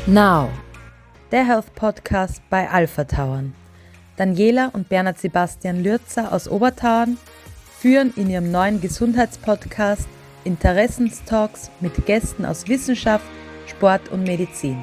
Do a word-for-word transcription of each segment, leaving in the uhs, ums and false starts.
Now, der Health Podcast bei Alpha Tauern. Daniela und Bernhard Sebastian Lürzer aus Obertauern führen in ihrem neuen Gesundheitspodcast Interessenstalks mit Gästen aus Wissenschaft, Sport und Medizin.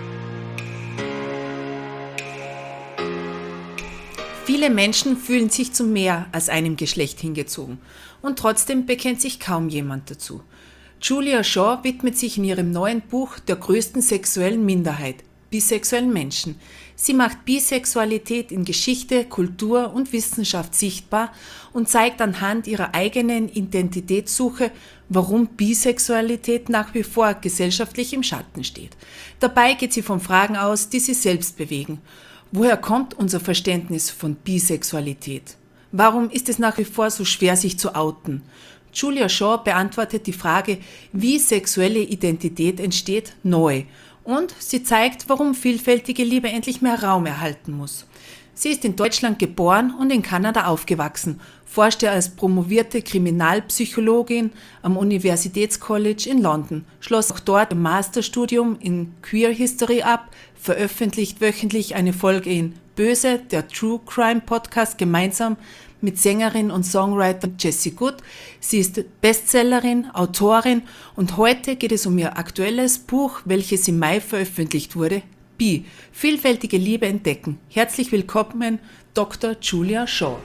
Viele Menschen fühlen sich zu mehr als einem Geschlecht hingezogen und trotzdem bekennt sich kaum jemand dazu. Julia Shaw widmet sich in ihrem neuen Buch der größten sexuellen Minderheit, bisexuellen Menschen. Sie macht Bisexualität in Geschichte, Kultur und Wissenschaft sichtbar und zeigt anhand ihrer eigenen Identitätssuche, warum Bisexualität nach wie vor gesellschaftlich im Schatten steht. Dabei geht sie von Fragen aus, die sie selbst bewegen. Woher kommt unser Verständnis von Bisexualität? Warum ist es nach wie vor so schwer, sich zu outen? Julia Shaw beantwortet die Frage, wie sexuelle Identität entsteht, neu. Und sie zeigt, warum vielfältige Liebe endlich mehr Raum erhalten muss. Sie ist in Deutschland geboren und in Kanada aufgewachsen, forschte als promovierte Kriminalpsychologin am Universitätscollege in London, schloss auch dort ein Masterstudium in Queer History ab, veröffentlicht wöchentlich eine Folge in Böse, der True Crime Podcast, gemeinsam mit Sängerin und Songwriter Jessie Good. Sie ist Bestsellerin, Autorin und heute geht es um ihr aktuelles Buch, welches im Mai veröffentlicht wurde, Bi, vielfältige Liebe entdecken. Herzlich willkommen, Doktor Julia Shaw.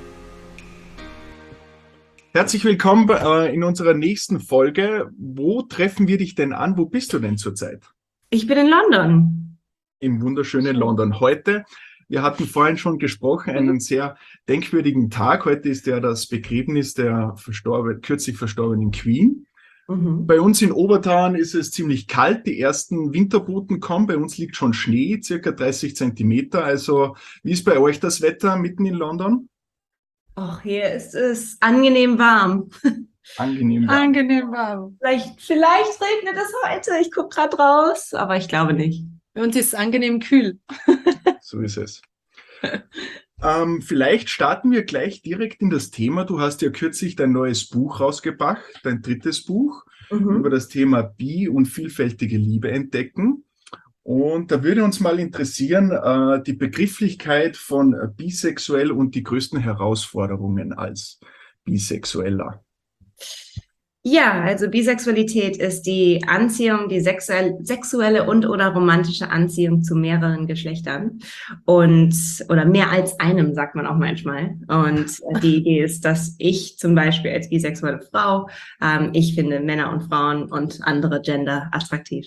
Herzlich willkommen äh, in unserer nächsten Folge. Wo treffen wir dich denn an? Wo bist du denn zurzeit? Ich bin in London. Im wunderschönen London. Heute, wir hatten vorhin schon gesprochen, einen sehr denkwürdigen Tag. Heute ist ja das Begräbnis der verstorben, kürzlich verstorbenen Queen. Mhm. Bei uns in Obertauern ist es ziemlich kalt. Die ersten Winterboten kommen. Bei uns liegt schon Schnee, circa dreißig Zentimeter. Also wie ist bei euch das Wetter mitten in London? Ach, hier ist es angenehm warm. Angenehm warm. Angenehm warm. Vielleicht, vielleicht regnet es heute. Ich gucke gerade raus, aber ich glaube nicht. Bei uns ist es angenehm kühl. So ist es. ähm, vielleicht starten wir gleich direkt in das Thema. Du hast ja kürzlich dein neues Buch rausgebracht, dein drittes Buch, mhm. über das Thema Bi und vielfältige Liebe entdecken. Und da würde uns mal interessieren, äh, die Begrifflichkeit von äh, bisexuell und die größten Herausforderungen als Bisexueller. Ja, also Bisexualität ist die Anziehung, die sexuell, sexuelle und oder romantische Anziehung zu mehreren Geschlechtern und oder mehr als einem, sagt man auch manchmal. Und die Idee ist, dass ich zum Beispiel als bisexuelle Frau, ähm, ich finde Männer und Frauen und andere Gender attraktiv.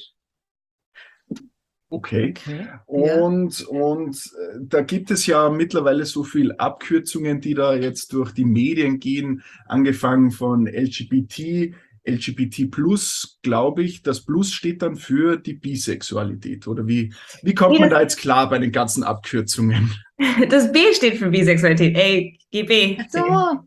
Okay. okay. Und, ja. und äh, da gibt es ja mittlerweile so viel Abkürzungen, die da jetzt durch die Medien gehen, angefangen von L G B T, L G B T plus, glaube ich. Das Plus steht dann für die Bisexualität. Oder wie, wie kommt man da jetzt klar bei den ganzen Abkürzungen? Das B steht für Bisexualität. L G B T. So.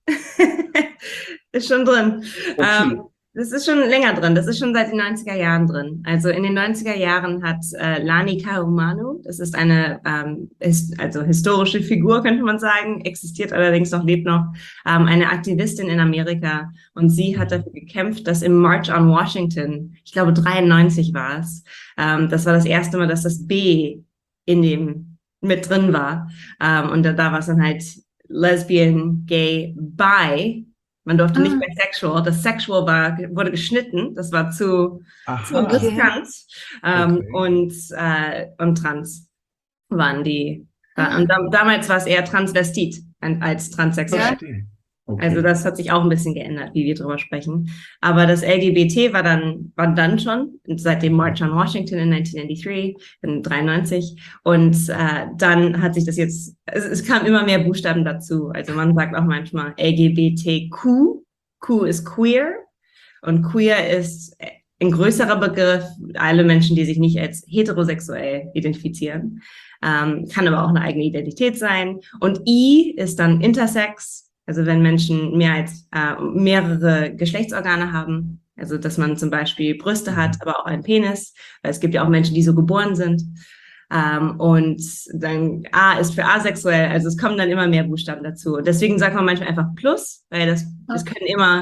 Ist schon drin. Okay. Ähm, Das ist schon länger drin, das ist schon seit den neunziger Jahren drin. Also in den neunziger Jahren hat äh, Lani Ka'ahumanu, das ist eine ähm, ist, also historische Figur, könnte man sagen, existiert allerdings noch, lebt noch, ähm, eine Aktivistin in Amerika. Und sie hat dafür gekämpft, dass im March on Washington, ich glaube dreiundneunzig war es, ähm, das war das erste Mal, dass das B in dem mit drin war. Ähm, und da, da war es dann halt Lesbian, Gay, Bi. Man durfte ah. nicht bisexual. Das Sexual war, wurde geschnitten. Das war zu, zu riskant. Ähm, okay. und, äh, und Trans waren die. Äh, und da, damals war es eher Transvestit als transsexuell. Okay. Okay. Also das hat sich auch ein bisschen geändert, wie wir drüber sprechen. Aber das L G B T war dann, war dann schon seit dem March on Washington in neunzehnhundertdreiundneunzig, in dreiundneunzig. Und äh, dann hat sich das jetzt, es, es kam immer mehr Buchstaben dazu. Also man sagt auch manchmal L G B T Q. Q ist queer. Und queer ist ein größerer Begriff, alle Menschen, die sich nicht als heterosexuell identifizieren. Ähm, kann aber auch eine eigene Identität sein. Und I ist dann intersex. Also wenn Menschen mehr als äh, mehrere Geschlechtsorgane haben, also dass man zum Beispiel Brüste hat, aber auch einen Penis, weil es gibt ja auch Menschen, die so geboren sind. Ähm, und dann A ist für asexuell, also es kommen dann immer mehr Buchstaben dazu. Und deswegen sagt man manchmal einfach Plus, weil das, das können immer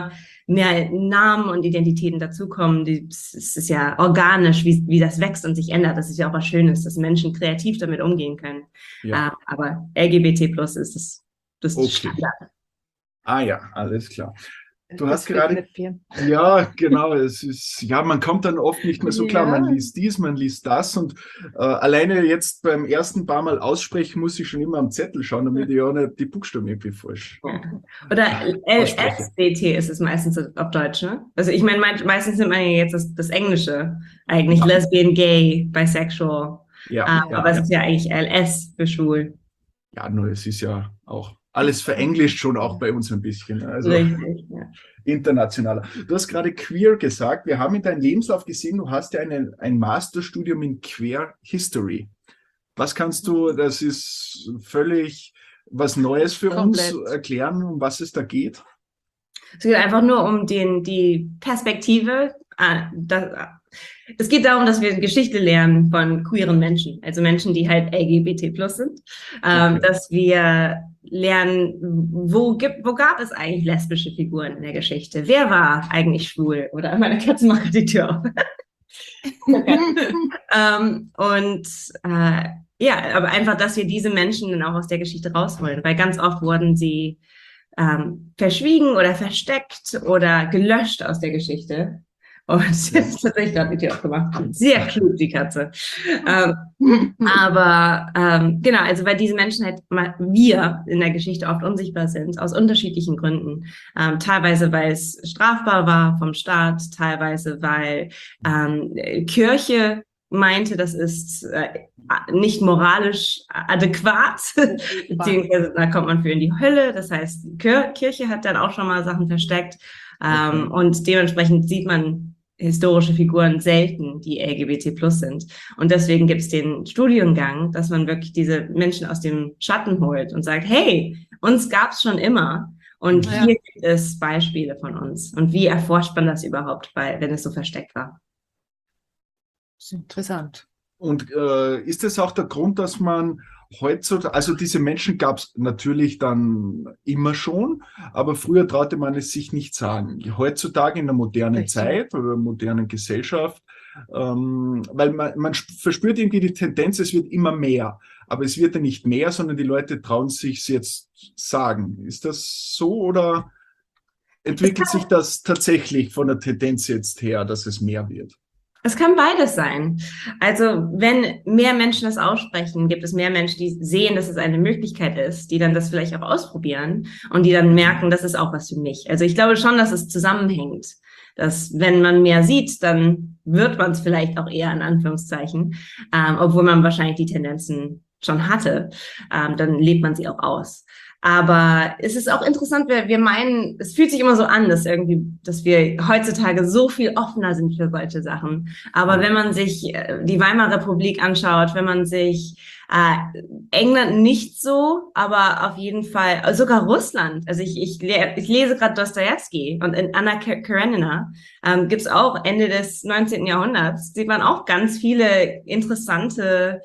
mehr Namen und Identitäten dazukommen. Es ist ja organisch, wie, wie das wächst und sich ändert. Das ist ja auch was Schönes, dass Menschen kreativ damit umgehen können. Ja. Uh, aber L G B T plus ist das, das Okay. Standard. Ah ja, alles klar. Du Das hast gerade, wird viel. ja, genau, es ist, ja, man kommt dann oft nicht mehr so klar, Ja. man liest dies, man liest das und äh, alleine jetzt beim ersten paar Mal aussprechen muss ich schon immer am Zettel schauen, damit ich auch nicht die Buchstaben irgendwie falsch Ja. Oder L S B T ist es meistens auf Deutsch, ne? Also ich meine, meistens nimmt man ja jetzt das, das Englische, eigentlich Ja. Lesbian, Gay, Bisexual, Ja, uh, ja, aber ja. es ist ja eigentlich L S für schwul. Ja, nur es ist ja auch alles verenglischt schon auch bei uns ein bisschen. Also Richtig, ja. internationaler. Du hast gerade queer gesagt. Wir haben in deinem Lebenslauf gesehen, du hast ja eine, ein Masterstudium in Queer History. Was kannst du, das ist völlig was Neues für Komplett. uns, erklären, um was es da geht? Es geht einfach nur um den, die Perspektive. äh, das, Es geht darum, dass wir Geschichte lernen von queeren Menschen, also Menschen, die halt L G B T plus sind, ähm, Okay. dass wir lernen, wo gibt, wo gab es eigentlich lesbische Figuren in der Geschichte? Wer war eigentlich schwul? Oder meine Katze macht die Tür auf. ähm, und äh, ja, aber einfach, dass wir diese Menschen dann auch aus der Geschichte rausholen, weil ganz oft wurden sie ähm, verschwiegen oder versteckt oder gelöscht aus der Geschichte. Und jetzt hat sich gerade die Tür aufgemacht. Sehr klug, die Katze. Ähm, aber ähm, genau, also weil diese Menschen halt, mal, wir in der Geschichte oft unsichtbar sind, aus unterschiedlichen Gründen. Ähm, teilweise, weil es strafbar war vom Staat, teilweise, weil ähm, Kirche meinte, das ist äh, nicht moralisch adäquat, beziehungsweise da kommt man für in die Hölle. Das heißt, Kir Kirche hat dann auch schon mal Sachen versteckt. Ähm, Okay. Und dementsprechend sieht man historische Figuren selten, die L G B T plus sind. Und deswegen gibt es den Studiengang, dass man wirklich diese Menschen aus dem Schatten holt und sagt, hey, uns gab es schon immer. Und Ja. hier gibt es Beispiele von uns. Und wie erforscht man das überhaupt, weil, wenn es so versteckt war? Das ist interessant. Und äh, ist das auch der Grund, dass man heutzutage, also diese Menschen gab es natürlich dann immer schon, aber früher traute man es sich nicht sagen. Heutzutage in der modernen Richtig. Zeit oder modernen Gesellschaft, ähm, weil man, man verspürt irgendwie die Tendenz, es wird immer mehr. Aber es wird ja nicht mehr, sondern die Leute trauen sich es jetzt sagen. Ist das so oder entwickelt sich das tatsächlich von der Tendenz jetzt her, dass es mehr wird? Es kann beides sein. Also wenn mehr Menschen das aussprechen, gibt es mehr Menschen, die sehen, dass es eine Möglichkeit ist, die dann das vielleicht auch ausprobieren und die dann merken, das ist auch was für mich. Also ich glaube schon, dass es zusammenhängt, dass wenn man mehr sieht, dann wird man es vielleicht auch eher in Anführungszeichen, ähm, obwohl man wahrscheinlich die Tendenzen schon hatte, ähm, dann lebt man sie auch aus. Aber es ist auch interessant, wir, wir meinen, es fühlt sich immer so an, dass irgendwie, dass wir heutzutage so viel offener sind für solche Sachen. Aber wenn man sich äh, die Weimarer Republik anschaut, wenn man sich äh, England nicht so, aber auf jeden Fall, äh, sogar Russland. Also ich, ich, le ich lese gerade Dostojewski und in Anna Karenina ähm, gibt es auch Ende des neunzehnten Jahrhunderts, sieht man auch ganz viele interessante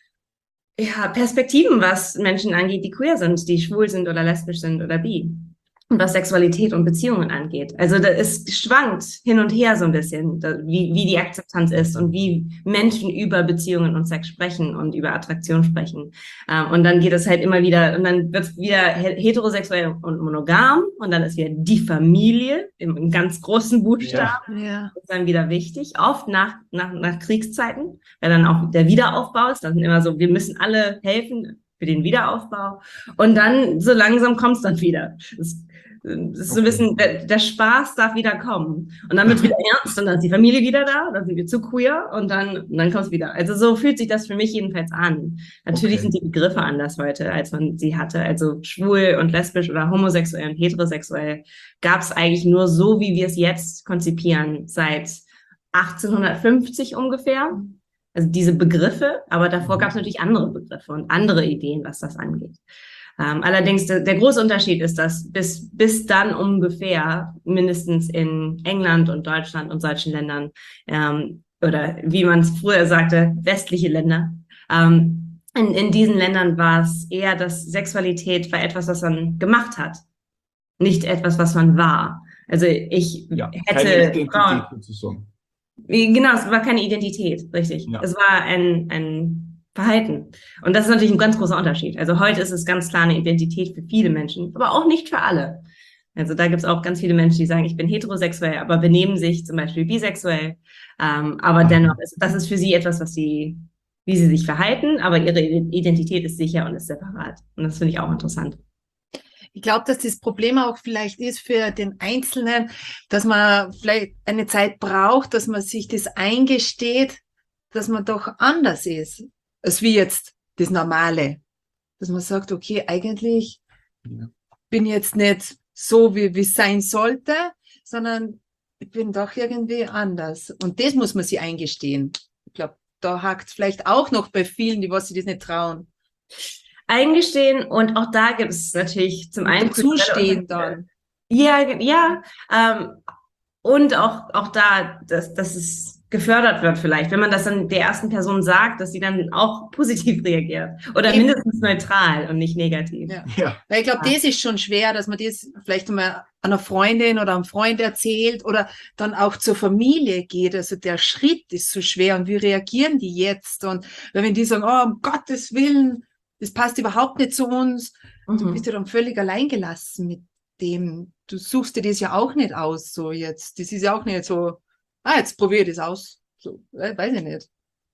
ja, Perspektiven, was Menschen angeht, die queer sind, die schwul sind oder lesbisch sind oder bi. Und was Sexualität und Beziehungen angeht. Also da ist schwankt hin und her so ein bisschen, da, wie, wie die Akzeptanz ist und wie Menschen über Beziehungen und Sex sprechen und über Attraktion sprechen. Ähm, und dann geht es halt immer wieder, und dann wird es wieder heterosexuell und monogam und dann ist wieder die Familie im, im ganz großen Buchstaben. Ja. Ist dann wieder wichtig, oft nach, nach, nach Kriegszeiten, weil dann auch der Wiederaufbau ist. Das sind immer so, wir müssen alle helfen für den Wiederaufbau. Und dann so langsam kommt es dann wieder. Das, das ist so ein bisschen, der, der Spaß darf wieder kommen. Und dann wird es wieder ernst und dann ist die Familie wieder da, dann sind wir zu queer und dann, und dann kommt es wieder. Also so fühlt sich das für mich jedenfalls an. Natürlich Okay. sind die Begriffe anders heute, als man sie hatte. Also schwul und lesbisch oder homosexuell und heterosexuell gab es eigentlich nur so, wie wir es jetzt konzipieren, seit achtzehnhundertfünfzig ungefähr. Also diese Begriffe, aber davor gab es natürlich andere Begriffe und andere Ideen, was das angeht. Ähm, allerdings der, der große Unterschied ist, dass bis, bis dann ungefähr mindestens in England und Deutschland und solchen Ländern ähm, oder wie man es früher sagte, westliche Länder, ähm, in, in diesen Ländern war es eher, dass Sexualität war etwas, was man gemacht hat, nicht etwas, was man war. Also ich Ja, hätte... keine Identität Frauen, sozusagen. genau, es war keine Identität, richtig. Ja. Es war ein, ein Verhalten. Und das ist natürlich ein ganz großer Unterschied. Also heute ist es ganz klar eine Identität für viele Menschen, aber auch nicht für alle. Also da gibt es auch ganz viele Menschen, die sagen, ich bin heterosexuell, aber benehmen sich zum Beispiel bisexuell. Ähm, aber Aha. dennoch, ist, das ist für sie etwas, was sie, wie sie sich verhalten, aber ihre Identität ist sicher und ist separat. Und das finde ich auch interessant. Ich glaube, dass das Problem auch vielleicht ist für den Einzelnen, dass man vielleicht eine Zeit braucht, dass man sich das eingesteht, dass man doch anders ist, als wie jetzt das Normale. Dass man sagt, okay, eigentlich Ja. bin ich jetzt nicht so, wie wie es sein sollte, sondern ich bin doch irgendwie anders. Und das muss man sich eingestehen. Ich glaube, da hakt es vielleicht auch noch bei vielen, die was sich das nicht trauen. Eingestehen und auch da gibt es natürlich zum einen Zustehen dann. Ja, ge- ja, ähm, und auch, auch da, dass, dass es gefördert wird vielleicht, wenn man das dann der ersten Person sagt, dass sie dann auch positiv reagiert oder Eben. mindestens neutral und nicht negativ. Ja. Ja. Weil ich glaube, das ist schon schwer, dass man das vielleicht mal einer Freundin oder einem Freund erzählt oder dann auch zur Familie geht. Also der Schritt ist so schwer und wie reagieren die jetzt? Und weil wenn die sagen, oh, um Gottes Willen, das passt überhaupt nicht zu uns, du Mhm. bist ja dann völlig alleingelassen mit dem. Du suchst dir das ja auch nicht aus, so jetzt. Das ist ja auch nicht so, ah, jetzt probier das aus. So, äh, weiß ich nicht.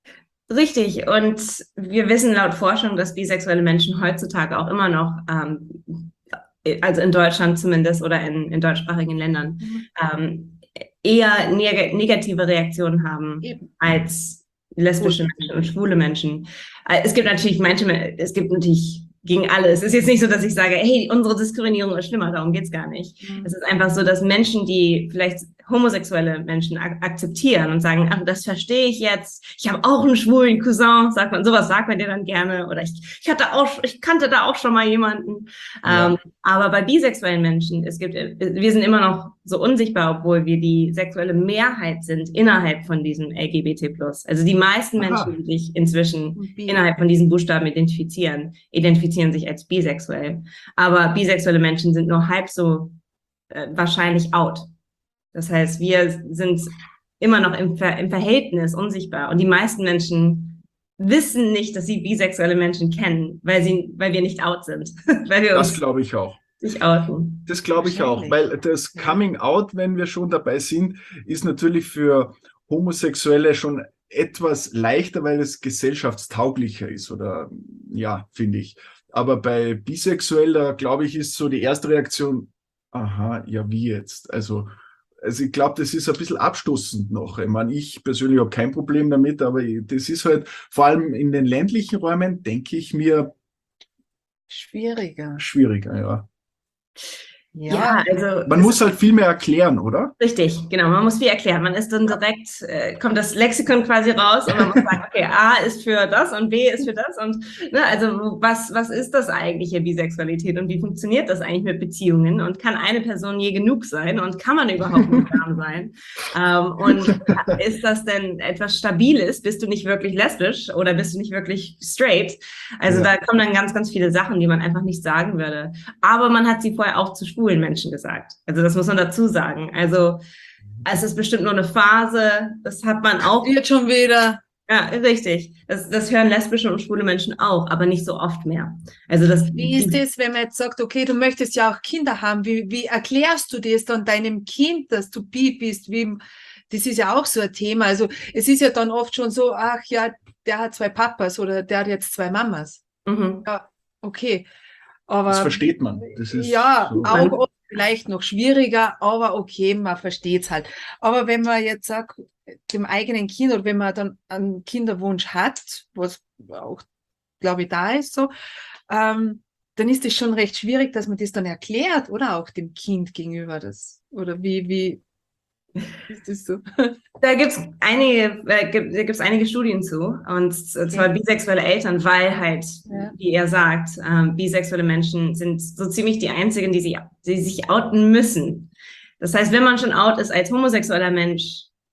Richtig. Und wir wissen laut Forschung, dass bisexuelle Menschen heutzutage auch immer noch, ähm, also in Deutschland zumindest oder in, in deutschsprachigen Ländern, Mhm. ähm, eher neg negative Reaktionen haben Eben. als lesbische Menschen und schwule Menschen. Äh, Es gibt natürlich manche, es gibt natürlich gegen alle. Es ist jetzt nicht so, dass ich sage, hey, unsere Diskriminierung ist schlimmer, darum geht's gar nicht. Mhm. Es ist einfach so, dass Menschen, die vielleicht homosexuelle Menschen ak akzeptieren und sagen, ach, das verstehe ich jetzt, ich habe auch einen schwulen Cousin, sagt man, sowas sagt man dir dann gerne, oder ich, ich hatte auch, ich kannte da auch schon mal jemanden. Ja. Ähm, aber bei bisexuellen Menschen, es gibt, wir sind immer noch so unsichtbar, obwohl wir die sexuelle Mehrheit sind innerhalb von diesem L G B T plus. Also die meisten Aha. Menschen, die sich inzwischen Und bi- innerhalb von diesen Buchstaben identifizieren, identifizieren sich als bisexuell. Aber bisexuelle Menschen sind nur halb so äh, wahrscheinlich out. Das heißt, wir sind immer noch im, Ver im Verhältnis unsichtbar. Und die meisten Menschen wissen nicht, dass sie bisexuelle Menschen kennen, weil sie, weil wir nicht out sind. Weil wir Das uns glaube ich auch. nicht outen. Das glaube ich auch, Wahrscheinlich. weil das Ja. Coming Out, wenn wir schon dabei sind, ist natürlich für Homosexuelle schon etwas leichter, weil es gesellschaftstauglicher ist oder ja, finde ich. Aber bei Bisexueller, glaube ich, ist so die erste Reaktion, aha, ja, wie jetzt? Also, also ich glaube, das ist ein bisschen abstoßend noch. Ich meine, ich persönlich habe kein Problem damit, aber das ist halt, vor allem in den ländlichen Räumen, denke ich mir, Schwieriger. schwieriger, ja. Ja, also Man es muss halt viel mehr erklären, oder? richtig, genau. Man muss viel erklären. Man ist dann direkt, äh, kommt das Lexikon quasi raus und man muss sagen, okay, A ist für das und B ist für das und ne, also was was ist das eigentliche Bisexualität und wie funktioniert das eigentlich mit Beziehungen und kann eine Person je genug sein und kann man überhaupt monogam sein? Ähm, und ist das denn etwas Stabiles? Bist du nicht wirklich lesbisch oder bist du nicht wirklich straight? Also Ja. da kommen dann ganz, ganz viele Sachen, die man einfach nicht sagen würde. Aber man hat sie vorher auch zu schwulen Menschen gesagt. Also das muss man dazu sagen. Also es ist bestimmt nur eine Phase. Das hat man auch. Jetzt schon wieder. Ja, richtig. Das, das hören lesbische und schwule Menschen auch, aber nicht so oft mehr. Also das. Wie ist es, wenn man jetzt sagt, okay, du möchtest ja auch Kinder haben, wie, wie erklärst du das dann deinem Kind, dass du bi bist? Wie, das ist ja auch so ein Thema. Also es ist ja dann oft schon so, ach ja, der hat zwei Papas oder der hat jetzt zwei Mamas. Mhm. Ja, okay. Aber Das versteht man. Das ist ja, so. auch oft vielleicht noch schwieriger, aber okay, man versteht's halt. Aber wenn man jetzt sagt, dem eigenen Kind oder wenn man dann einen Kinderwunsch hat, was auch, glaube ich, da ist so, ähm, dann ist es schon recht schwierig, dass man das dann erklärt, oder auch dem Kind gegenüber das. Oder wie, wie ist das so? Da gibt's einige, äh, gibt, da gibt's einige Studien zu, und zwar bisexuelle Eltern, weil halt, Ja. wie er sagt, ähm, bisexuelle Menschen sind so ziemlich die einzigen, die sich, die sich outen müssen. Das heißt, wenn man schon out ist als homosexueller Mensch,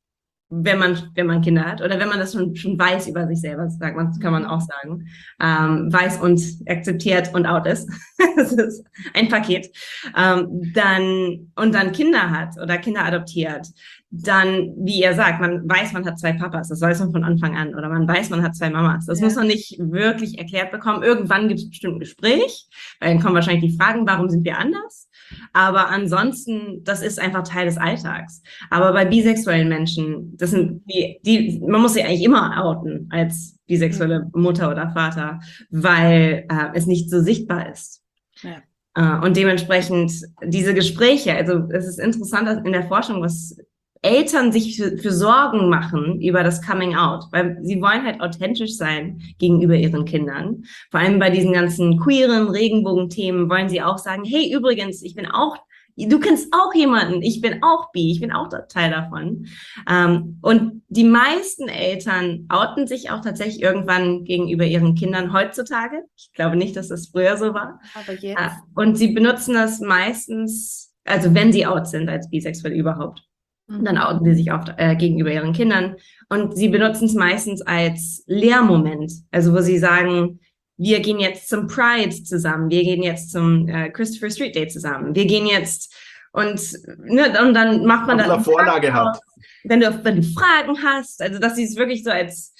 wenn man, wenn man Kinder hat oder wenn man das schon, schon weiß über sich selber, sagt man, kann man auch sagen, ähm, weiß und akzeptiert und out ist. Das ist ein Paket. Ähm, dann, und dann Kinder hat oder Kinder adoptiert, dann, wie ihr sagt, man weiß, man hat zwei Papas, das weiß man von Anfang an, oder man weiß, man hat zwei Mamas. Das ja. muss man nicht wirklich erklärt bekommen. Irgendwann gibt es bestimmt ein Gespräch, weil dann kommen wahrscheinlich die Fragen, warum sind wir anders? Aber ansonsten, das ist einfach Teil des Alltags. Aber bei bisexuellen Menschen, das sind die, die man muss sie eigentlich immer outen als bisexuelle Mutter oder Vater, weil äh, es nicht so sichtbar ist. Ja. Äh, und dementsprechend diese Gespräche, also es ist interessant in der Forschung, was Eltern sich für, für Sorgen machen über das Coming Out, weil sie wollen halt authentisch sein gegenüber ihren Kindern. Vor allem bei diesen ganzen queeren Regenbogenthemen wollen sie auch sagen, hey, übrigens, ich bin auch, du kennst auch jemanden, ich bin auch bi, ich bin auch Teil davon. Ähm, und die meisten Eltern outen sich auch tatsächlich irgendwann gegenüber ihren Kindern heutzutage. Ich glaube nicht, dass das früher so war. Aber jetzt. Äh, und sie benutzen das meistens, also wenn sie out sind als bisexuell überhaupt. Dann outen sie sich auch äh, gegenüber ihren Kindern. Und sie benutzen es meistens als Lehrmoment. Also wo sie sagen, wir gehen jetzt zum Pride zusammen. Wir gehen jetzt zum äh, Christopher Street Day zusammen. Wir gehen jetzt und, ne, und dann macht man dann eine Vorlage hat. Wenn du, wenn du Fragen hast. Also dass sie es wirklich so als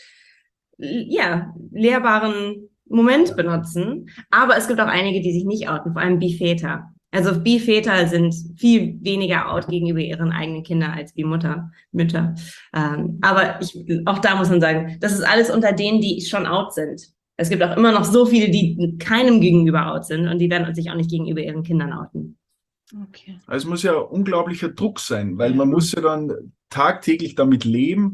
ja, lehrbaren Moment benutzen. Aber es gibt auch einige, die sich nicht outen, vor allem Bi-Väter. Also Bi-Väter sind viel weniger out gegenüber ihren eigenen Kindern als Bi-Mutter, Mütter. Ähm, aber ich, auch da muss man sagen, das ist alles unter denen, die schon out sind. Es gibt auch immer noch so viele, die keinem gegenüber out sind und die werden sich auch nicht gegenüber ihren Kindern outen. Okay. Also es muss ja unglaublicher Druck sein, weil man muss ja dann tagtäglich damit leben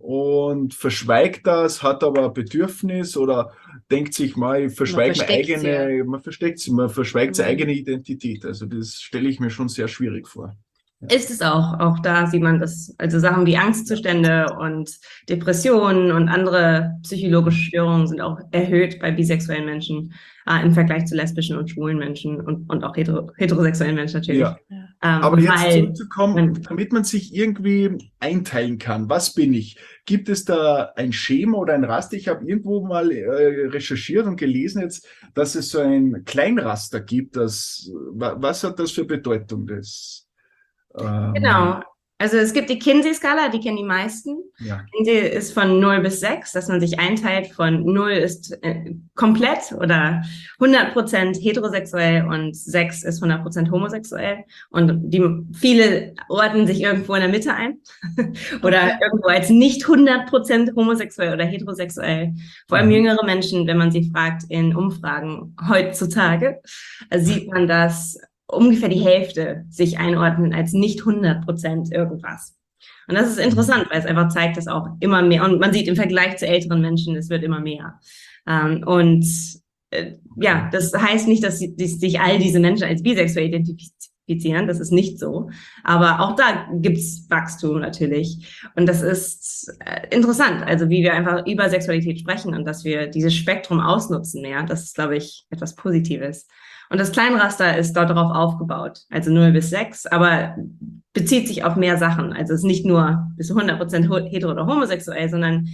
und verschweigt das, hat aber ein Bedürfnis oder denkt sich mal, ich verschweige meine eigene, ja. man versteckt sie, man verschweigt seine eigene Identität. Also das stelle ich mir schon sehr schwierig vor. Ja. Ist es auch. Auch da sieht man das, also Sachen wie Angstzustände und Depressionen und andere psychologische Störungen sind auch erhöht bei bisexuellen Menschen äh, im Vergleich zu lesbischen und schwulen Menschen und, und auch hetero, heterosexuellen Menschen natürlich. Ja. Ähm, Aber jetzt weil, zurückzukommen, damit man sich irgendwie einteilen kann, was bin ich? Gibt es da ein Schema oder ein Raster? Ich habe irgendwo mal äh, recherchiert und gelesen jetzt, dass es so ein Kleinraster gibt. Das, was hat das für Bedeutung? Das, ähm, genau. Also es gibt die Kinsey-Skala, die kennen die meisten. Ja. Kinsey ist von null bis sechs, dass man sich einteilt von null ist äh, komplett oder hundert Prozent heterosexuell und sechs ist hundert Prozent homosexuell. Und die viele ordnen sich irgendwo in der Mitte ein oder okay. irgendwo als nicht hundert Prozent homosexuell oder heterosexuell. Vor allem mhm. jüngere Menschen, wenn man sie fragt in Umfragen heutzutage, sieht man, dass ungefähr die Hälfte sich einordnen als nicht hundert Prozent irgendwas. Und das ist interessant, weil es einfach zeigt, dass auch immer mehr, und man sieht im Vergleich zu älteren Menschen, es wird immer mehr. Ähm, und äh, ja, das heißt nicht, dass, sie, dass sich all diese Menschen als bisexuell identifizieren, das ist nicht so. Aber auch da gibt's Wachstum natürlich. Und das ist äh, interessant, also wie wir einfach über Sexualität sprechen und dass wir dieses Spektrum ausnutzen mehr. Das ist, glaube ich, etwas Positives. Und das Kleinraster ist dort darauf aufgebaut, also null bis sechs, aber bezieht sich auf mehr Sachen. Also es ist nicht nur bis hundert Prozent hetero oder homosexuell, sondern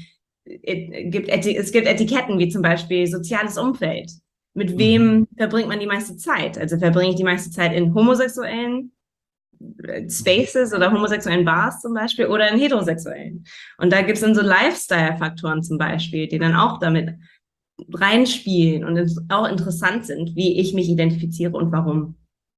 es gibt, es gibt Etiketten wie zum Beispiel soziales Umfeld. Mit wem verbringt man die meiste Zeit? Also verbringe ich die meiste Zeit in homosexuellen Spaces oder homosexuellen Bars zum Beispiel oder in heterosexuellen. Und da gibt es dann so Lifestyle-Faktoren zum Beispiel, die dann auch damit reinspielen und auch interessant sind, wie ich mich identifiziere und warum.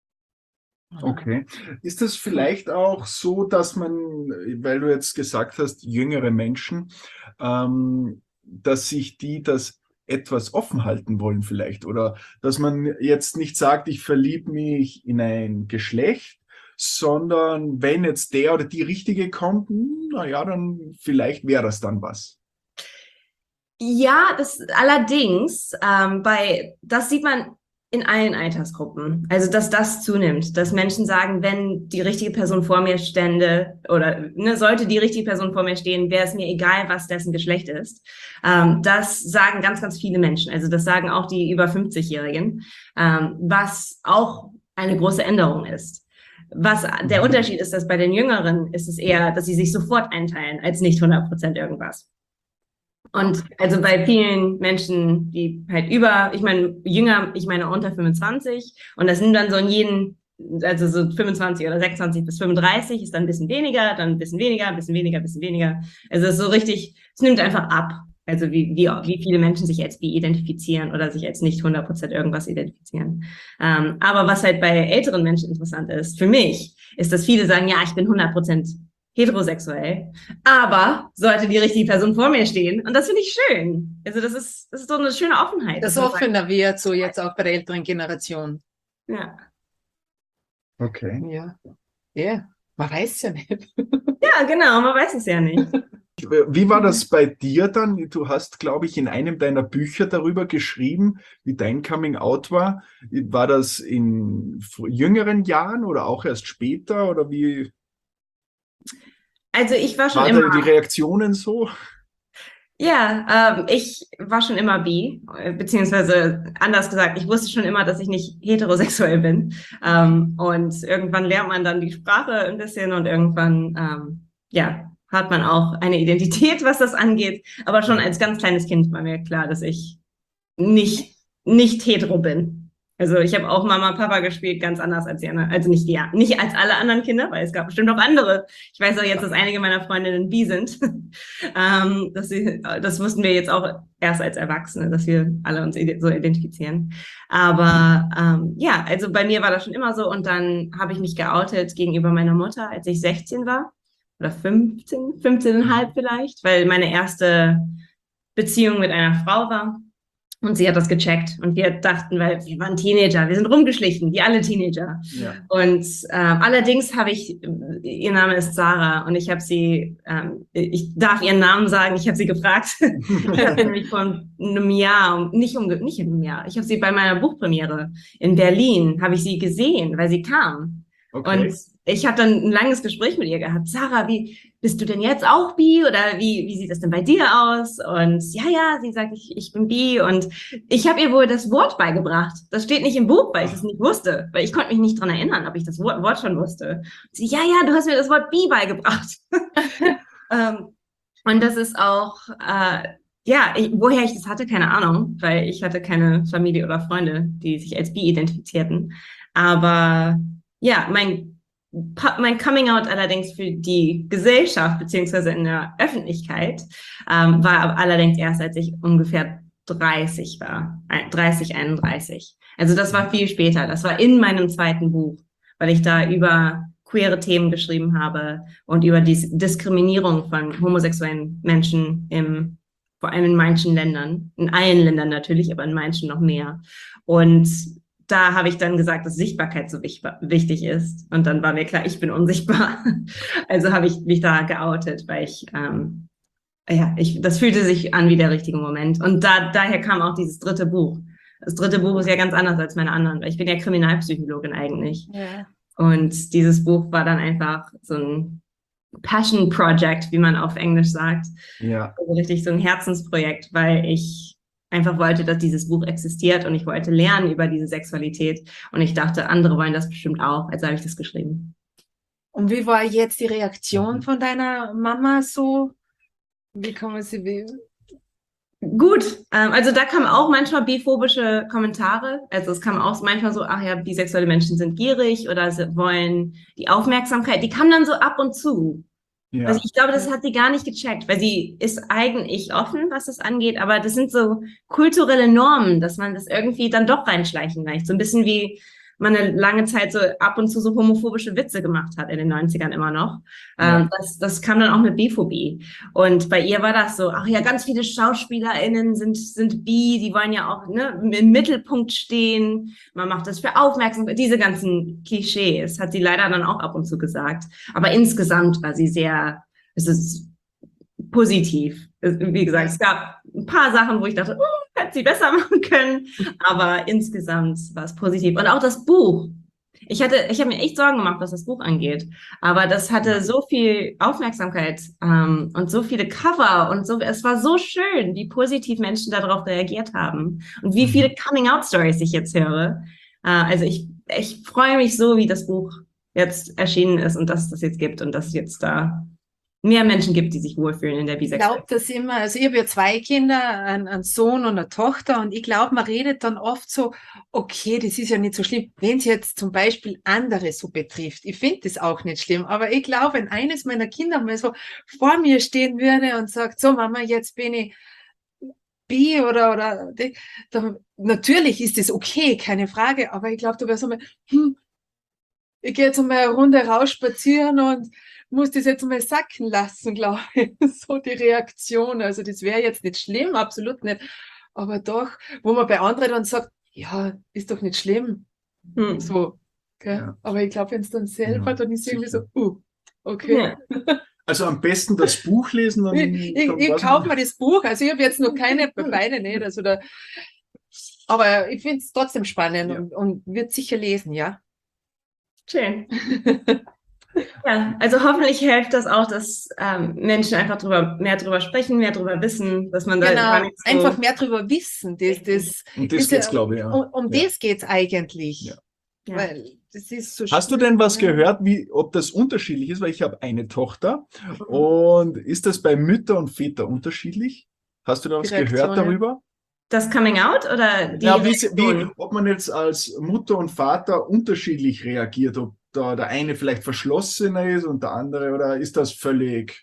Okay. Ist das vielleicht auch so, dass man, weil du jetzt gesagt hast, jüngere Menschen, ähm, dass sich die das etwas offen halten wollen vielleicht? Oder dass man jetzt nicht sagt, ich verliebe mich in ein Geschlecht, sondern wenn jetzt der oder die Richtige kommt, naja, dann vielleicht wäre das dann was. Ja, das allerdings, ähm, bei, das sieht man in allen Altersgruppen. Also, dass das zunimmt, dass Menschen sagen, wenn die richtige Person vor mir stände oder ne, sollte die richtige Person vor mir stehen, wäre es mir egal, was dessen Geschlecht ist. Ähm, das sagen ganz, ganz viele Menschen. Also, das sagen auch die über fünfzigjährigen, ähm, was auch eine große Änderung ist. Was der Unterschied ist, dass bei den Jüngeren ist es eher, dass sie sich sofort einteilen, als nicht hundert Prozent irgendwas. Und also bei vielen Menschen, die halt über, ich meine, jünger, ich meine unter fünfundzwanzig, und das sind dann so in jeden, also so fünfundzwanzig oder sechsundzwanzig bis fünfunddreißig ist dann ein bisschen weniger, dann ein bisschen weniger, ein bisschen weniger, ein bisschen weniger. Also es ist so richtig, es nimmt einfach ab. Also wie, wie, wie viele Menschen sich als bi identifizieren oder sich als nicht hundert Prozent irgendwas identifizieren. Ähm, aber was halt bei älteren Menschen interessant ist, für mich, ist, dass viele sagen, ja, ich bin hundert Prozent heterosexuell, aber sollte die richtige Person vor mir stehen. Und das finde ich schön. Also das ist, das ist so eine schöne Offenheit. Das offener wird so jetzt auch bei der älteren Generation. Ja. Okay. Ja. Ja, man weiß ja nicht. Ja, genau, man weiß es ja nicht. Wie war das bei dir dann? Du hast, glaube ich, in einem deiner Bücher darüber geschrieben, wie dein Coming-out war. War das in jüngeren Jahren oder auch erst später? Oder wie Also ich war schon war immer... die Reaktionen so? Ja, ähm, ich war schon immer bi, beziehungsweise anders gesagt, ich wusste schon immer, dass ich nicht heterosexuell bin. Ähm, und irgendwann lernt man dann die Sprache ein bisschen und irgendwann, ähm, ja, hat man auch eine Identität, was das angeht. Aber schon als ganz kleines Kind war mir klar, dass ich nicht, nicht hetero bin. Also ich habe auch Mama, Papa gespielt, ganz anders als die anderen. Also nicht die, nicht als alle anderen Kinder, weil es gab bestimmt auch andere. Ich weiß auch jetzt, dass einige meiner Freundinnen bi sind. ähm, dass sie, das wussten wir jetzt auch erst als Erwachsene, dass wir alle uns so identifizieren. Aber ähm, ja, also bei mir war das schon immer so. Und dann habe ich mich geoutet gegenüber meiner Mutter, als ich sechzehn war. Oder fünfzehn, fünfzehneinhalb vielleicht, weil meine erste Beziehung mit einer Frau war. Und sie hat das gecheckt. Und wir dachten, weil wir waren Teenager, wir sind rumgeschlichen, wie alle Teenager. Ja. Und äh, allerdings habe ich, ihr Name ist Sarah, und ich habe sie, ähm, ich darf ihren Namen sagen, ich habe sie gefragt. Ich habe nämlich vor einem Jahr, nicht um, nicht in einem Jahr, ich habe sie bei meiner Buchpremiere in Berlin, habe ich sie gesehen, weil sie kam. Okay. Und ich habe dann ein langes Gespräch mit ihr gehabt. Sarah, wie bist du denn jetzt auch bi? Oder wie, wie sieht das denn bei dir aus? Und ja, ja, sie sagt, ich, ich bin bi. Und ich habe ihr wohl das Wort beigebracht. Das steht nicht im Buch, weil ich es nicht wusste. Weil ich konnte mich nicht dran erinnern, ob ich das Wort, Wort schon wusste. Und sie, ja, ja, du hast mir das Wort bi beigebracht. ähm, und das ist auch... Äh, Ja, ich, woher ich das hatte, keine Ahnung, weil ich hatte keine Familie oder Freunde, die sich als bi identifizierten. Aber ja, mein, mein Coming-out allerdings für die Gesellschaft beziehungsweise in der Öffentlichkeit ähm, war allerdings erst, als ich ungefähr dreißig war, dreißig, einunddreißig. Also das war viel später, das war in meinem zweiten Buch, weil ich da über queere Themen geschrieben habe und über die Diskriminierung von homosexuellen Menschen im vor allem in manchen Ländern, in allen Ländern natürlich, aber in manchen noch mehr. Und da habe ich dann gesagt, dass Sichtbarkeit so wichtig ist. Und dann war mir klar, ich bin unsichtbar. Also habe ich mich da geoutet, weil ich, ähm, ja, ich, das fühlte sich an wie der richtige Moment. Und da, daher kam auch dieses dritte Buch. Das dritte Buch ist ja ganz anders als meine anderen, weil ich bin ja Kriminalpsychologin eigentlich. Ja. Und dieses Buch war dann einfach so ein Passion Project, wie man auf Englisch sagt. Ja. Also richtig so ein Herzensprojekt, weil ich einfach wollte, dass dieses Buch existiert und ich wollte lernen über diese Sexualität und ich dachte, andere wollen das bestimmt auch, also habe ich das geschrieben. Und wie war jetzt die Reaktion von deiner Mama so? Wie kann man sie wie? Gut, ähm, also da kamen auch manchmal biphobische Kommentare, also es kam auch manchmal so, ach ja, bisexuelle Menschen sind gierig oder sie wollen die Aufmerksamkeit, die kamen dann so ab und zu. Ja. Also ich glaube, das hat sie gar nicht gecheckt, weil sie ist eigentlich offen, was das angeht, aber das sind so kulturelle Normen, dass man das irgendwie dann doch reinschleichen leicht, so ein bisschen wie man eine lange Zeit so ab und zu so homophobische Witze gemacht hat in den neunzigern immer noch. Ja. Ähm, das, das kam dann auch mit Biphobie. Und bei ihr war das so, ach ja, ganz viele SchauspielerInnen sind, sind bi, die wollen ja auch ne, im Mittelpunkt stehen. Man macht das für Aufmerksamkeit. Diese ganzen Klischees hat sie leider dann auch ab und zu gesagt. Aber insgesamt war sie sehr, es ist positiv. Wie gesagt, es gab ein paar Sachen, wo ich dachte, oh, hätte sie besser machen können, aber insgesamt war es positiv. Und auch das Buch. Ich hatte, ich habe mir echt Sorgen gemacht, was das Buch angeht, aber das hatte so viel Aufmerksamkeit ähm, und so viele Cover und so. Es war so schön, wie positiv Menschen darauf reagiert haben und wie viele Coming-out-Stories ich jetzt höre. Äh, also ich, ich freue mich so, wie das Buch jetzt erschienen ist und dass es das jetzt gibt und dass es jetzt da mehr Menschen gibt, die sich wohlfühlen in der Bisexualität. Ich glaube das immer, also ich habe ja zwei Kinder, einen, einen Sohn und eine Tochter und ich glaube, man redet dann oft so, okay, das ist ja nicht so schlimm, wenn es jetzt zum Beispiel andere so betrifft. Ich finde das auch nicht schlimm, aber ich glaube, wenn eines meiner Kinder mal so vor mir stehen würde und sagt, so Mama, jetzt bin ich bi oder, oder, dann, natürlich ist das okay, keine Frage, aber ich glaube, da wäre so mal, hm, ich gehe jetzt mal eine Runde raus spazieren und muss das jetzt mal sacken lassen, glaube ich. So die Reaktion. Also das wäre jetzt nicht schlimm, absolut nicht. Aber doch, wo man bei anderen dann sagt, ja, ist doch nicht schlimm. Hm. So. Okay? Ja. Aber ich glaube, wenn es dann selber, ja, dann ist es irgendwie so, uh, okay. Ja. Also am besten das Buch lesen. Dann, ich ich, ich kaufe mir das Buch. Also ich habe jetzt noch keine, beide nicht. Also da, aber ich finde es trotzdem spannend, ja, und, und wird sicher lesen, ja. Schön. Ja, also hoffentlich hilft das auch, dass ähm, Menschen einfach drüber, mehr drüber sprechen, mehr drüber wissen, dass man da genau, gar nicht so einfach mehr drüber wissen. Das, das um das geht es, ja, glaube ich. Ja. Um, um ja. das geht es eigentlich. Ja. Weil das ist so Hast du denn was gehört, wie, ob das unterschiedlich ist? Weil ich habe eine Tochter. Mhm. Und ist das bei Mütter und Väter unterschiedlich? Hast du da was gehört darüber? Das Coming Out oder die ja, wie, wie, ob man jetzt als Mutter und Vater unterschiedlich reagiert, ob da der eine vielleicht verschlossener ist und der andere, oder ist das völlig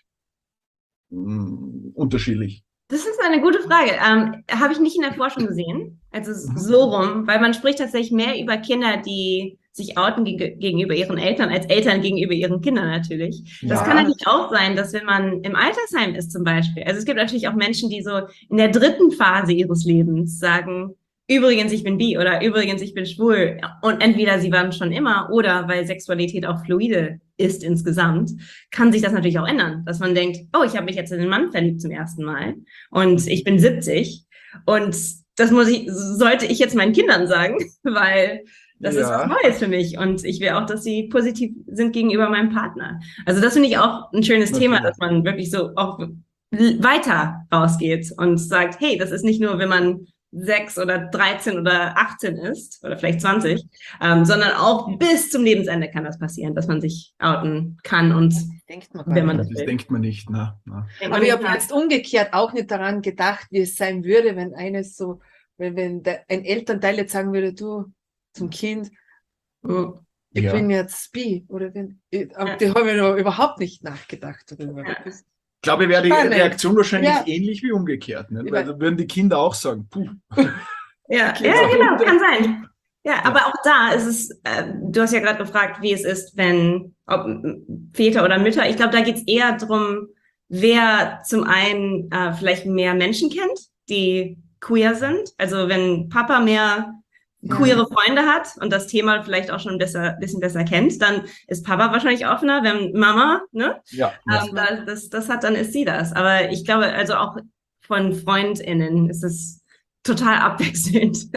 mh, unterschiedlich? Das ist eine gute Frage. Ähm, habe ich nicht in der Forschung gesehen. Also so rum, weil man spricht tatsächlich mehr über Kinder, die sich outen geg gegenüber ihren Eltern, als Eltern gegenüber ihren Kindern natürlich. Ja. Das kann natürlich auch sein, dass wenn man im Altersheim ist zum Beispiel, also es gibt natürlich auch Menschen, die so in der dritten Phase ihres Lebens sagen, übrigens, ich bin bi oder übrigens, ich bin schwul. Und entweder sie waren schon immer oder weil Sexualität auch fluide ist insgesamt, kann sich das natürlich auch ändern. Dass man denkt, oh, ich habe mich jetzt in einen Mann verliebt zum ersten Mal und ich bin siebzig und das muss ich, sollte ich jetzt meinen Kindern sagen, weil das ja. ist was Neues für mich und ich will auch, dass sie positiv sind gegenüber meinem Partner. Also das finde ich auch ein schönes okay. Thema, dass man wirklich so auch weiter rausgeht und sagt, hey, das ist nicht nur, wenn man sechs oder dreizehn oder achtzehn ist oder vielleicht zwanzig, ähm, sondern auch bis zum Lebensende kann das passieren, dass man sich outen kann und denkt man wenn man das, das denkt man nicht. Na, na. Aber ich habe jetzt umgekehrt auch nicht daran gedacht, wie es sein würde, wenn eines so, wenn, wenn der, ein Elternteil jetzt sagen würde, du zum Kind, oh, ich ja. bin jetzt bi oder wenn, ich, ja. die habe ich noch überhaupt nicht nachgedacht darüber. Ja. Ich glaube, wäre die Reaktion wahrscheinlich ja. ähnlich wie umgekehrt. Ne? Weil da würden die Kinder auch sagen, puh. Ja, ja genau, kann sein. Ja, ja, aber auch da ist es, äh, du hast ja gerade gefragt, wie es ist, wenn, ob Väter oder Mütter, ich glaube, da geht es eher darum, wer zum einen äh, vielleicht mehr Menschen kennt, die queer sind. Also wenn Papa mehr queere Freunde hat und das Thema vielleicht auch schon ein besser, bisschen besser kennt, dann ist Papa wahrscheinlich offener, wenn Mama, ne? Ja. Ähm, das, das, das hat, dann ist sie das. Aber ich glaube, also auch von FreundInnen ist es total abwechselnd,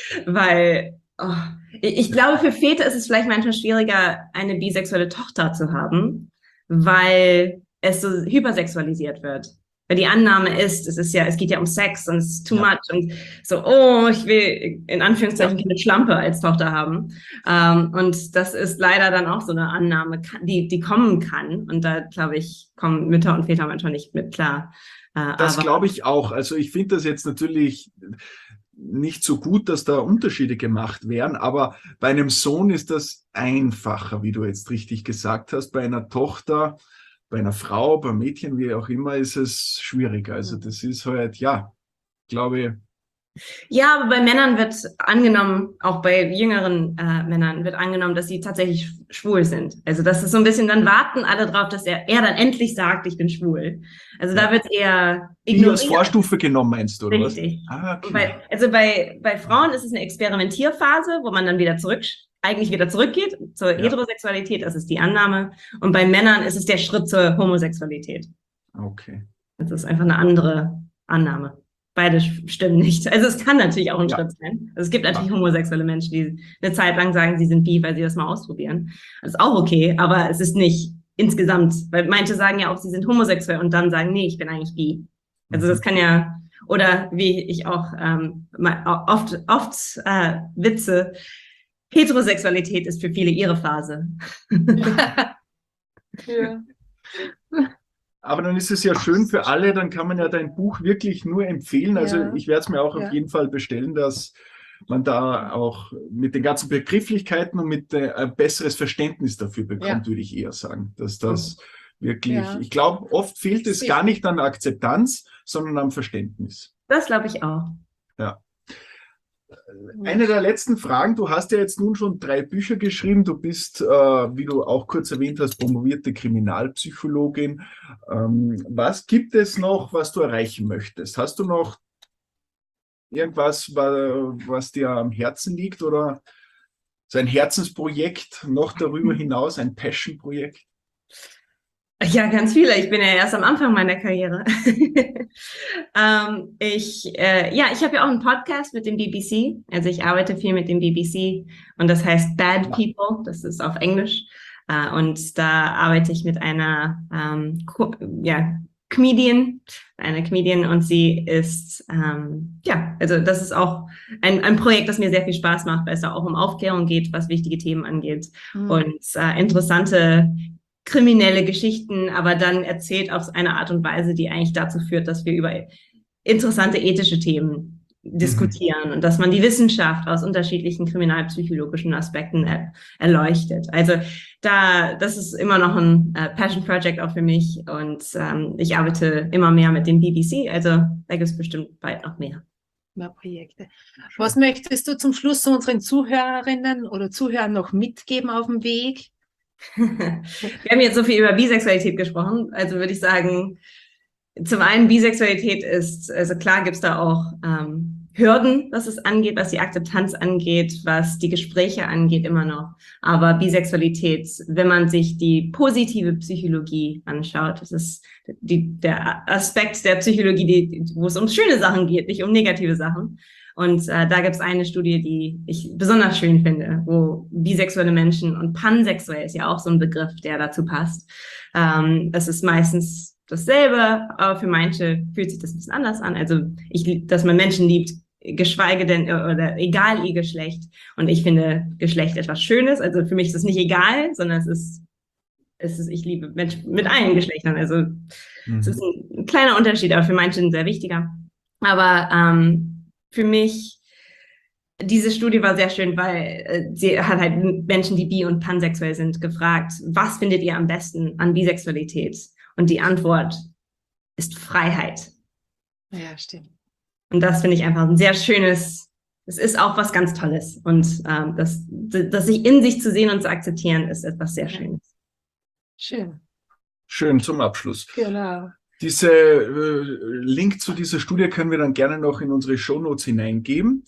weil oh, ich, ich glaube, für Väter ist es vielleicht manchmal schwieriger, eine bisexuelle Tochter zu haben, weil es so hypersexualisiert wird. Weil die Annahme ist, es ist ja, es geht ja um Sex und es ist too ja. much und so, oh, ich will in Anführungszeichen keine Schlampe als Tochter haben. Ähm, und das ist leider dann auch so eine Annahme, die, die kommen kann. Und da, glaube ich, kommen Mütter und Väter manchmal nicht mit klar. Äh, das glaube ich auch. Also ich finde das jetzt natürlich nicht so gut, dass da Unterschiede gemacht werden, aber bei einem Sohn ist das einfacher, wie du jetzt richtig gesagt hast. Bei einer Tochter, bei einer Frau, beim Mädchen, wie auch immer, ist es schwieriger. Also das ist halt, ja, glaube ich. Ja, aber bei Männern wird angenommen, auch bei jüngeren äh, Männern wird angenommen, dass sie tatsächlich schwul sind. Also das ist so ein bisschen, dann warten alle drauf, dass er, er dann endlich sagt, ich bin schwul. Also da wird eher ignoriert. Als Vorstufe genommen, meinst du, oder was? Richtig. Ah, okay. Bei, also bei, bei Frauen ist es eine Experimentierphase, wo man dann wieder zurück eigentlich wieder zurückgeht zur ja. Heterosexualität, das ist die Annahme. Und bei Männern ist es der Schritt zur Homosexualität. Okay. Das ist einfach eine andere Annahme. Beide stimmen nicht. Also es kann natürlich auch ein ja. Schritt sein. Also es gibt natürlich ja. homosexuelle Menschen, die eine Zeit lang sagen, sie sind bi, weil sie das mal ausprobieren. Das ist auch okay, aber es ist nicht insgesamt, weil manche sagen ja auch, sie sind homosexuell und dann sagen, nee, ich bin eigentlich bi. Also das kann ja, oder wie ich auch ähm, oft, oft äh, Witze, Heterosexualität ist für viele ihre Phase. Ja. Aber dann ist es ja schön für alle, dann kann man ja dein Buch wirklich nur empfehlen. Also Ja. ich werde es mir auch Ja. auf jeden Fall bestellen, dass man da auch mit den ganzen Begrifflichkeiten und mit äh, ein besseres Verständnis dafür bekommt, Ja. würde ich eher sagen. Dass das wirklich, Ja. ich glaube, oft fehlt es gar nicht an Akzeptanz, sondern am Verständnis. Das glaube ich auch. Ja. Eine der letzten Fragen, du hast ja jetzt nun schon drei Bücher geschrieben, du bist, äh, wie du auch kurz erwähnt hast, promovierte Kriminalpsychologin. Ähm, was gibt es noch, was du erreichen möchtest? Hast du noch irgendwas, wa- was dir am Herzen liegt oder so ein Herzensprojekt noch darüber hinaus, ein Passion-Projekt? Ja, ganz viele. Ich bin ja erst am Anfang meiner Karriere. ähm, ich, äh, ja, ich habe ja auch einen Podcast mit dem B B C. Also ich arbeite viel mit dem B B C und das heißt Bad People. Das ist auf Englisch. Äh, und da arbeite ich mit einer ähm, Co- ja, Comedian, eine Comedian und sie ist, ähm, ja, also das ist auch ein, ein Projekt, das mir sehr viel Spaß macht, weil es da auch um Aufklärung geht, was wichtige Themen angeht Mhm. und äh, interessante kriminelle Geschichten, aber dann erzählt auf eine Art und Weise, die eigentlich dazu führt, dass wir über interessante ethische Themen diskutieren und dass man die Wissenschaft aus unterschiedlichen kriminalpsychologischen Aspekten er erleuchtet. Also da, das ist immer noch ein äh, Passion Project auch für mich und ähm, ich arbeite immer mehr mit dem B B C, also da gibt es bestimmt bald noch mehr. Mehr Projekte. Was möchtest du zum Schluss unseren Zuhörerinnen oder Zuhörern noch mitgeben auf dem Weg? Wir haben jetzt so viel über Bisexualität gesprochen, also würde ich sagen, zum einen Bisexualität ist, also klar gibt es da auch ähm, Hürden, was es angeht, was die Akzeptanz angeht, was die Gespräche angeht immer noch, aber Bisexualität, wenn man sich die positive Psychologie anschaut, das ist die, der Aspekt der Psychologie, die, wo es um schöne Sachen geht, nicht um negative Sachen. Und äh, da gibt es eine Studie, die ich besonders schön finde, wo bisexuelle Menschen und pansexuell ist ja auch so ein Begriff, der dazu passt. Ähm, es ist meistens dasselbe, aber für manche fühlt sich das ein bisschen anders an. Also, ich, dass man Menschen liebt, geschweige denn, oder egal ihr Geschlecht. Und ich finde Geschlecht etwas Schönes. Also für mich ist es nicht egal, sondern es ist, es ist, ich liebe Menschen mit allen Geschlechtern. Also mhm. es ist ein, ein kleiner Unterschied, aber für manche ein sehr wichtiger. Aber ähm, für mich, diese Studie war sehr schön, weil äh, sie hat halt Menschen, die bi- und pansexuell sind, gefragt, was findet ihr am besten an Bisexualität? Und die Antwort ist Freiheit. Ja, stimmt. Und das finde ich einfach ein sehr schönes, es ist auch was ganz Tolles. Und ähm, das, das sich in sich zu sehen und zu akzeptieren, ist etwas sehr Schönes. Schön. Schön zum Abschluss. Genau. Diese äh, Link zu dieser Studie können wir dann gerne noch in unsere Shownotes hineingeben.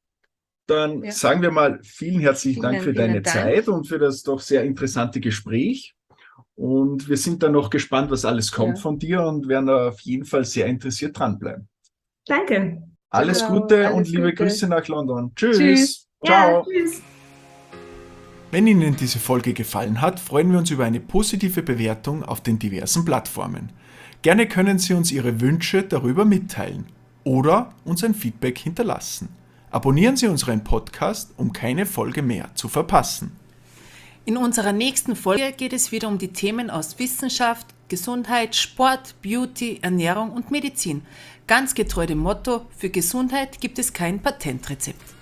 Dann ja. sagen wir mal vielen herzlichen vielen, Dank für deine Dank. Zeit und für das doch sehr interessante Gespräch. Und wir sind dann noch gespannt, was alles kommt ja. von dir und werden auf jeden Fall sehr interessiert dranbleiben. Danke. Alles genau, Gute alles und liebe Gute. Grüße nach London. Tschüss. Tschüss. Ciao. Ja, tschüss. Wenn Ihnen diese Folge gefallen hat, freuen wir uns über eine positive Bewertung auf den diversen Plattformen. Gerne können Sie uns Ihre Wünsche darüber mitteilen oder uns ein Feedback hinterlassen. Abonnieren Sie unseren Podcast, um keine Folge mehr zu verpassen. In unserer nächsten Folge geht es wieder um die Themen aus Wissenschaft, Gesundheit, Sport, Beauty, Ernährung und Medizin. Ganz getreu dem Motto, für Gesundheit gibt es kein Patentrezept.